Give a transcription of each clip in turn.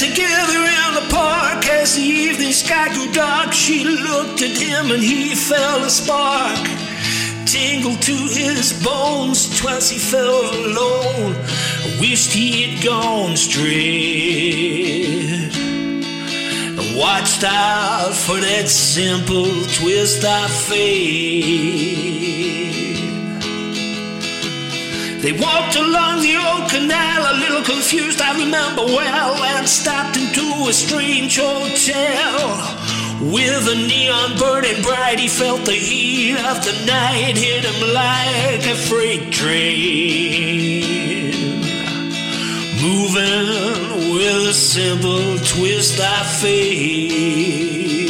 together in the park. As the evening sky grew dark, she looked at him and he felt a spark tingle to his bones. Twice he felt alone, wished he had gone straight, watched out for that simple twist of fate. They walked along the old canal, a little confused, I remember well, and stopped into a strange hotel. With a neon burning bright, he felt the heat of the night hit him like a freight train, moving with a simple twist of fate.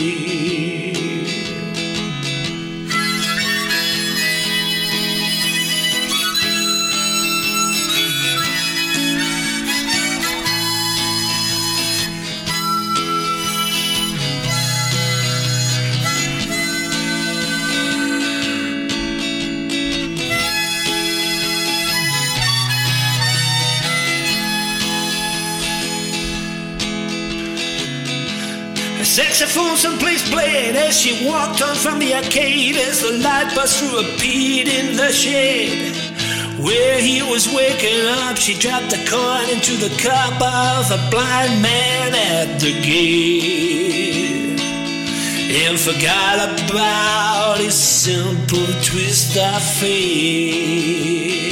Saxophone someplace played as she walked on from the arcade, as the light burst through a bead in the shade. Where he was waking up, she dropped a coin into the cup of a blind man at the gate, and forgot about his simple twist of fate.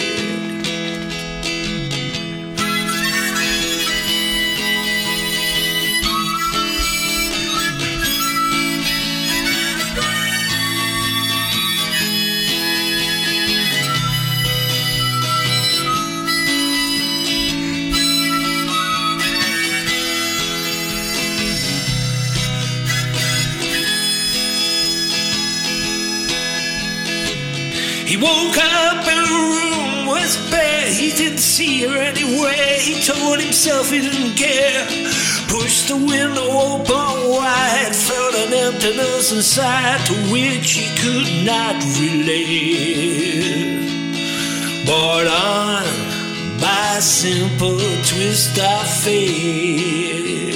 He woke up and the room was bare. He didn't see her anywhere. He told himself he didn't care. Pushed the window open wide, felt an emptiness inside to which he could not relate. Borne on by a simple twist of fate.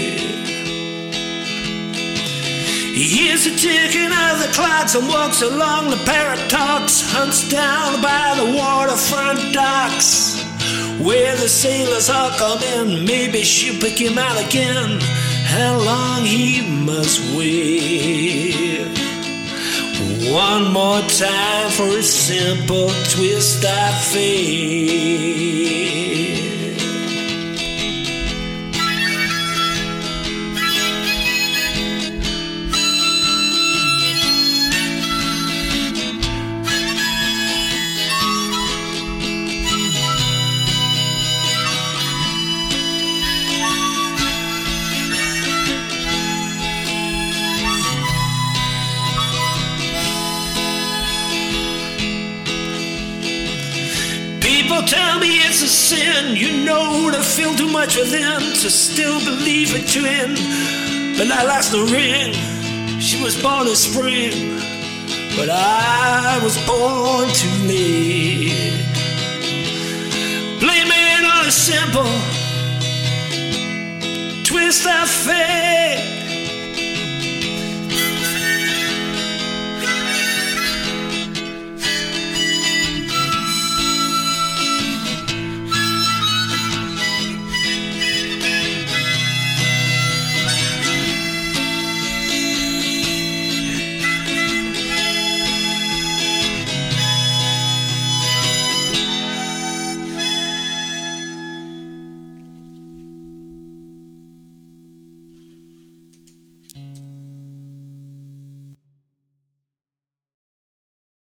He hears the ticking of the clocks and walks along the Paradox, hunts down by the waterfront docks where the sailors all come in. Maybe she'll pick him out again. How long he must wait. One more time for a simple twist of fate. People tell me it's a sin, you know, to feel too much within, to still believe it to end. But I lost the ring. She was born in spring, but I was born too late. Blame it on a simple twist of fate.